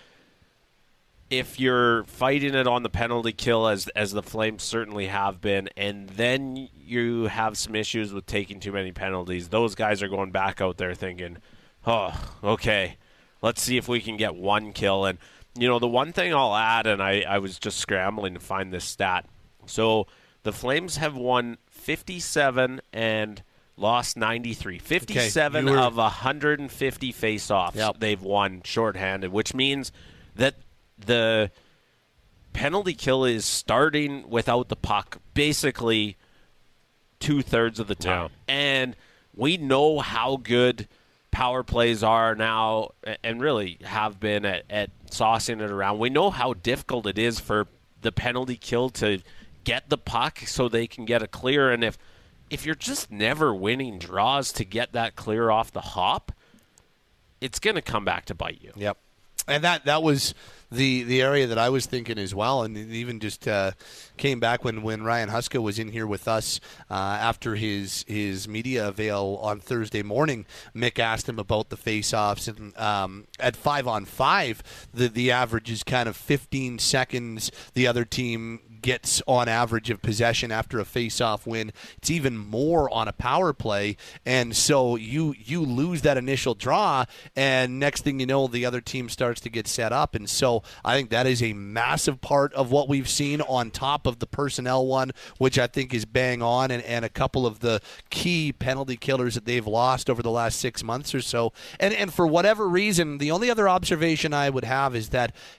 Speaker 5: if you're fighting it on the penalty kill, as as the Flames certainly have been, and then you have some issues with taking too many penalties, those guys are going back out there thinking, oh, okay, let's see if we can get one kill. And, you know, the one thing I'll add, and I, I was just scrambling to find this stat. So the Flames have won fifty-seven and lost ninety-three. fifty-seven okay, were... of one hundred fifty face-offs yep. they've won shorthanded, which means that the penalty kill is starting without the puck basically two-thirds of the time. Yeah. And we know how good power plays are now, and really have been at, at saucing it around. We know how difficult it is for the penalty kill to get the puck so they can get a clear. And if if you're just never winning draws to get that clear off the hop, it's going to come back to bite you.
Speaker 4: Yep. And that, that was the the area that I was thinking as well, and it even just uh, came back when, when Ryan Huska was in here with us uh, after his his media avail on Thursday morning. Mick asked him about the face-offs, and um, at five on five, the the average is kind of fifteen seconds the other team gets on average of possession after a face-off win. It's even more on a power play, and so you you lose that initial draw, and next thing you know, the other team starts to get set up. And so I think that is a massive part of what we've seen, on top of the personnel one, which I think is bang on, and, and a couple of the key penalty killers that they've lost over the last six months or so. And and for whatever reason, the only other observation I would have is that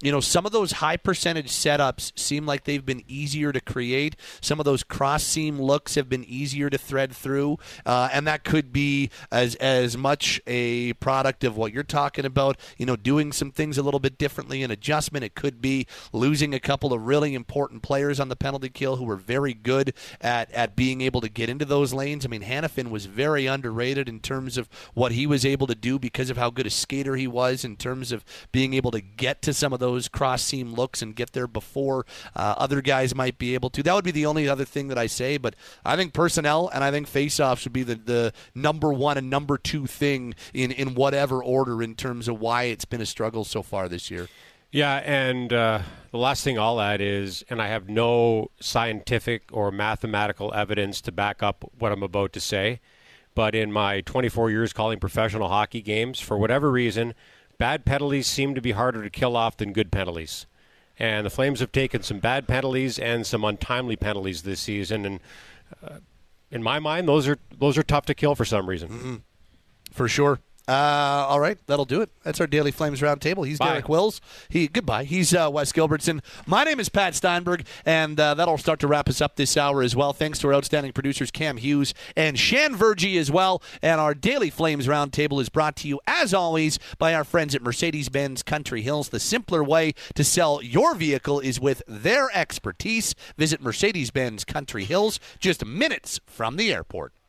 Speaker 4: you know, some of those high percentage setups seem like they've been easier to create. Some of those cross seam looks have been easier to thread through, uh, and that could be as as much a product of what you're talking about, you know, doing some things a little bit differently, an adjustment. It could be losing a couple of really important players on the penalty kill who were very good at, at being able to get into those lanes. I mean, Hanifin was very underrated in terms of what he was able to do because of how good a skater he was in terms of being able to get to some of those cross-seam looks and get there before uh, other guys might be able to. That would be the only other thing that I say, but I think personnel and I think face-offs would be the, the number one and number two thing in, in whatever order in terms of why it's been a struggle so far this year.
Speaker 10: Yeah, and uh, the last thing I'll add is, and I have no scientific or mathematical evidence to back up what I'm about to say, but in my twenty-four years calling professional hockey games, for whatever reason, bad penalties seem to be harder to kill off than good penalties. And the Flames have taken some bad penalties and some untimely penalties this season, and uh, in my mind, those are those are tough to kill for some reason.
Speaker 4: Mm-hmm. For sure. Uh, all right, that'll do it. That's our Daily Flames Roundtable. He's
Speaker 10: Bye.
Speaker 4: Derek Wills. He goodbye. He's uh, Wes Gilbertson. My name is Pat Steinberg, and uh, that'll start to wrap us up this hour as well. Thanks to our outstanding producers Cam Hughes and Shan Vergy as well. And our Daily Flames Roundtable is brought to you, as always, by our friends at Mercedes-Benz Country Hills. The simpler way to sell your vehicle is with their expertise. Visit Mercedes-Benz Country Hills, just minutes from the airport.